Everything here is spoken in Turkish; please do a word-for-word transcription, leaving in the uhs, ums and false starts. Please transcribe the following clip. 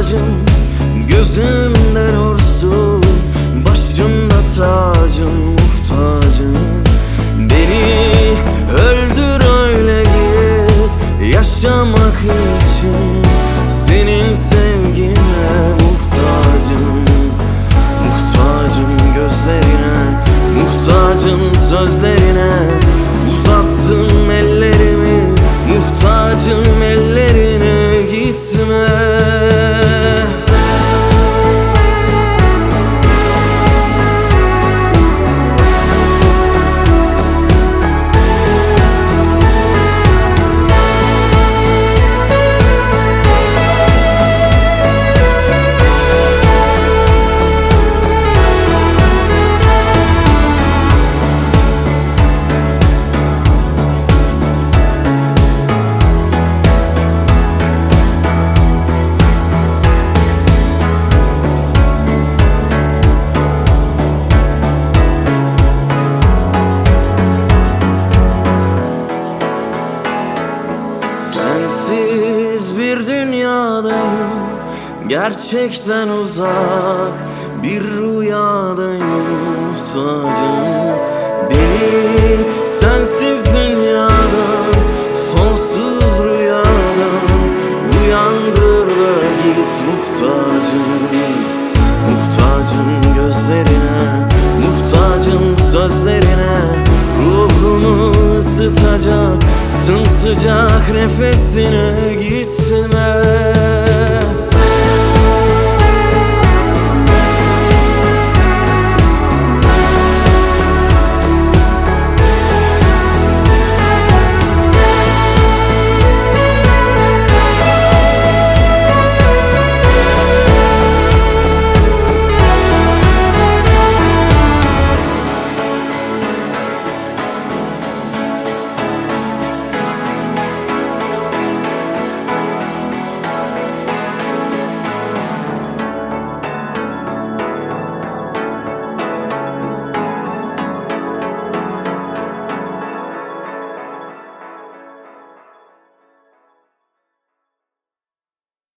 muhtacım, gözümde nursun, başımda tacım, muhtacım. Beni öldür öyle git, yaşamak için senin sevgine muhtacım. Muhtacım gözlerine, muhtacım sözlerine, uzattım ellerimi, muhtacım ellerine, gitme. Sensiz bir dünyadayım, gerçekten uzak bir rüyadayım, muhtacım. Beni sensiz dünyadan, sonsuz rüyadan uyandır da git, muhtacım. Muhtacım gözlerine, muhtacım sözlerine, ruhumu ısıtacak sımsıcak nefesine, gitme.